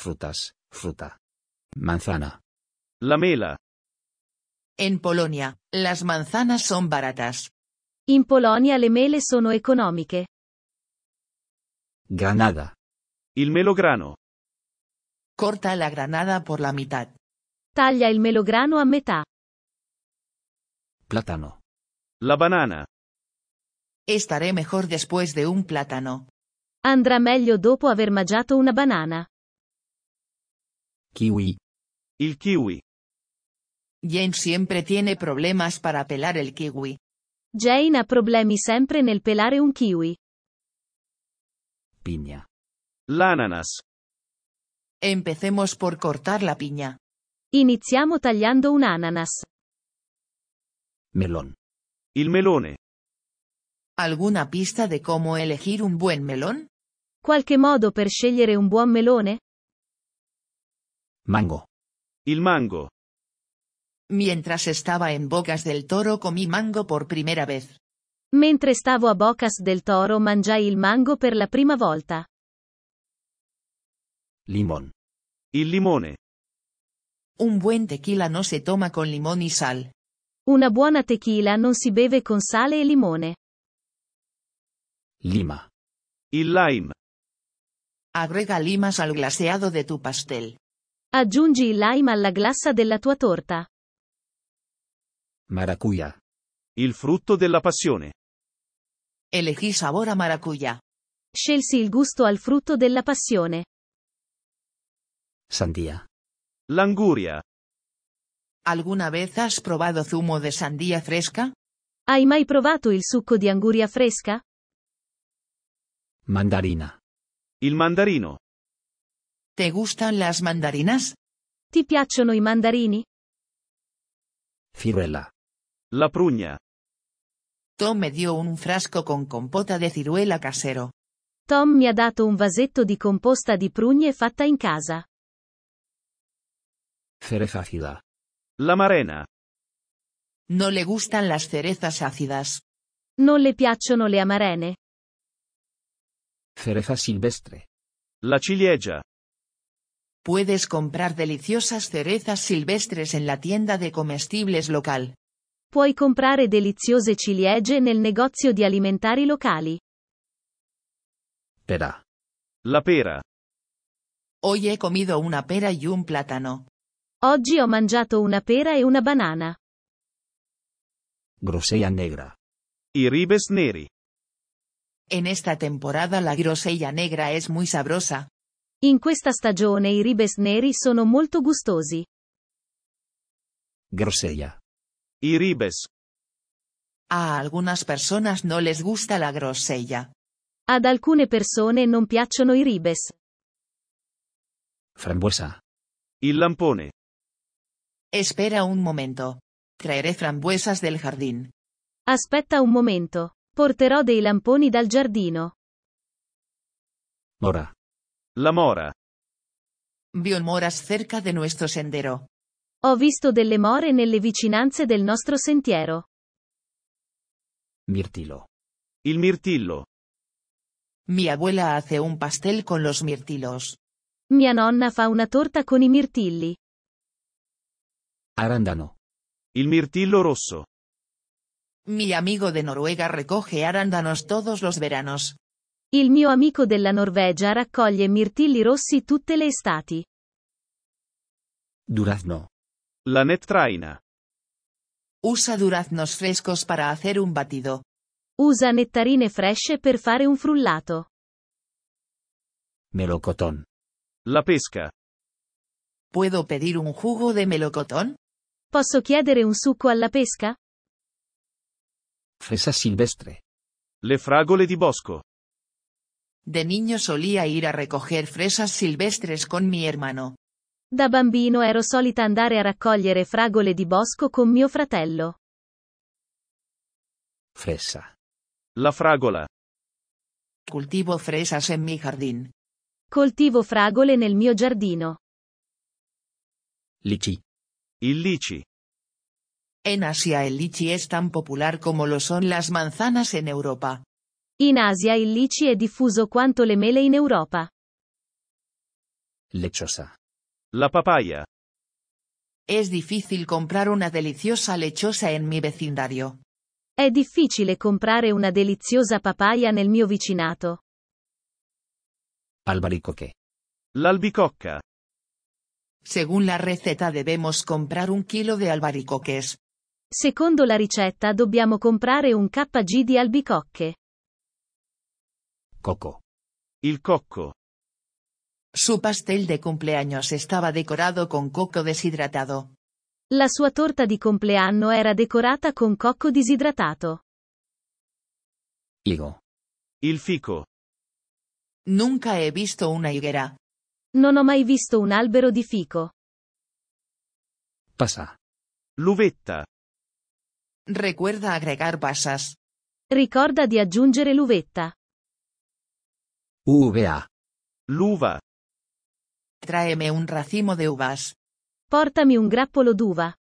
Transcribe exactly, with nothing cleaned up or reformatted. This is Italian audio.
Frutas, fruta. Manzana. La mela. En Polonia, las manzanas son baratas. In Polonia le mele sono economiche. Granada. Il melograno. Corta la granada por la mitad. Taglia il melograno a metà. Plátano. La banana. Estaré mejor después de un plátano. Andrà meglio dopo aver mangiato una banana. Kiwi. Il kiwi. Jane siempre tiene problemas para pelar el kiwi. Jane ha problemi sempre nel pelare un kiwi. Piña. L'ananas. Empecemos por cortar la piña. Iniziamo tagliando un ananas. Melón. Il melone. ¿Alguna pista de cómo elegir un buen melón? Qualche modo per scegliere un buon melone? Mango. Il mango. Mientras estaba en Bocas del Toro comí mango por primera vez. Mentre stavo a Bocas del Toro mangiai il mango per la prima volta. Limón. Il limone. Un buen tequila no se toma con limón y sal. Una buona tequila non si beve con sale e limone. Lima. Il lime. Agrega limas al glaseado de tu pastel. Aggiungi il lime alla glassa della tua torta. Maracuya. Il frutto della passione. Elegí sabor a maracuyá. Scelsi il gusto al frutto della passione. Sandía. L'anguria. ¿Alguna vez has probado zumo de sandía fresca? Hai mai provato il succo di anguria fresca? Mandarina. Il mandarino. ¿Te gustan las mandarinas? Ti piacciono i mandarini? Ciruela. La prugna. Tom me dio un frasco con compota de ciruela casero. Tom mi ha dato un vasetto di composta di prugne fatta in casa. Cereza ácida. La marena. No le gustan las cerezas ácidas. Non le piacciono le amarene? Cereza silvestre. La ciliegia. Puedes comprar deliciosas cerezas silvestres en la tienda de comestibles local. Puoi comprare deliziose ciliegie nel negozio di alimentari locali. Pera. La pera. Hoy he comido una pera y un plátano. Oggi ho mangiato una pera e una banana. Grosella negra. I ribes neri. En esta temporada la grosella negra es muy sabrosa. In questa stagione i ribes neri sono molto gustosi. Grosella. I ribes. A algunas personas no les gusta la grosella. Ad alcune persone non piacciono i ribes. Frambuesa. Il lampone. Espera un momento. Traeré frambuesas del jardín. Aspetta un momento. Porterò dei lamponi dal giardino. Mora. La mora. Vi moras cerca de nuestro sendero. Ho visto delle more nelle vicinanze del nostro sentiero. Mirtilo. Il mirtillo. Mi abuela hace un pastel con los mirtilos. Mia nonna fa una torta con i mirtilli. Arándano. Il mirtillo rosso. Mi amigo de Noruega recoge arándanos todos los veranos. Il mio amico della Norvegia raccoglie mirtilli rossi tutte le estati. Durazno. La nettraina. Usa duraznos frescos para hacer un batido. Usa nettarine fresche per fare un frullato. Melocotón. La pesca. ¿Puedo pedir un jugo de melocotón? Posso chiedere un succo alla pesca? Fresa silvestre. Le fragole di bosco. De niño solía ir a recoger fresas silvestres con mi hermano. Da bambino ero solita andare a raccogliere fragole di bosco con mio fratello. Fresa. La fragola. Cultivo fresas en mi jardín. Coltivo fragole nel mio giardino. Lichi. Il lici. En Asia el lichi es tan popular como lo son las manzanas en Europa. In Asia il lici è diffuso quanto le mele in Europa. Lechosa. La papaya. Es difícil comprar una deliciosa lechosa en mi vecindario. È difficile comprare una deliziosa papaya nel mio vicinato. Albaricoque. L'albicocca. Según la receta debemos comprar un kilo de albaricoques. Secondo la ricetta dobbiamo comprare un chilogrammo di albicocche. Coco. Il cocco. Su pastel de cumpleaños estaba decorado con coco deshidratado. La sua torta di compleanno era decorata con cocco disidratato. Higo. Il fico. Nunca he visto una higuera. Non ho mai visto un albero di fico. Pasa. L'uvetta. Recuerda agregar pasas. Ricorda di aggiungere l'uvetta. Uva. L'uva. Tráeme un racimo de uvas. Portami un grappolo d'uva.